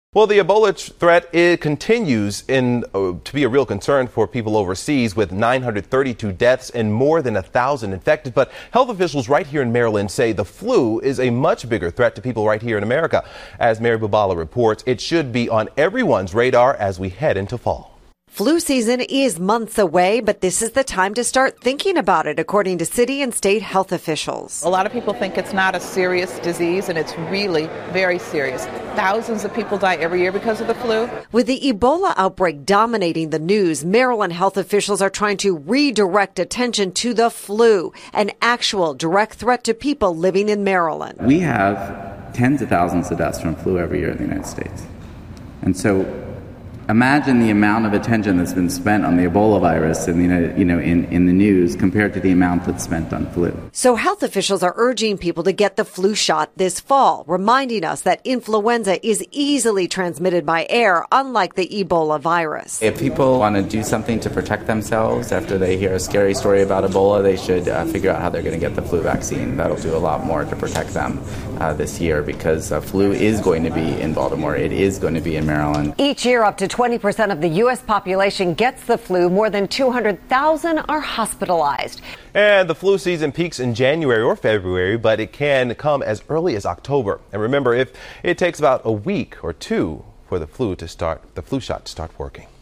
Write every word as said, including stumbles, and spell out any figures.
Well, the Ebola threat it continues in, uh, to be a real concern for people overseas, with nine hundred thirty-two deaths and more than one thousand infected. But health officials right here in Maryland say the flu is a much bigger threat to people right here in America. As Mary Bubala reports, it should be on everyone's radar as we head into fall. Flu season is months away, but this is the time to start thinking about it, according to city and state health officials. A lot of people think it's not a serious disease, and it's really very serious. Thousands of people die every year because of the flu. With the Ebola outbreak dominating the news, Maryland health officials are trying to redirect attention to the flu, an actual direct threat to people living in Maryland. We have tens of thousands of deaths from flu every year in the United States. And so imagine the amount of attention that's been spent on the Ebola virus in the, you know, in, in the news compared to the amount that's spent on flu. So health officials are urging people to get the flu shot this fall, reminding us that influenza is easily transmitted by air, unlike the Ebola virus. If people want to do something to protect themselves after they hear a scary story about Ebola, they should uh, figure out how they're going to get the flu vaccine. That'll do a lot more to protect them uh, this year, because uh, flu is going to be in Baltimore. It is going to be in Maryland. Each year, up to twenty percent of the U S population gets the flu. More than two hundred thousand are hospitalized. And the flu season peaks in January or February, but it can come as early as October. And remember, if it takes about a week or two for the flu to start, the flu shot to start working.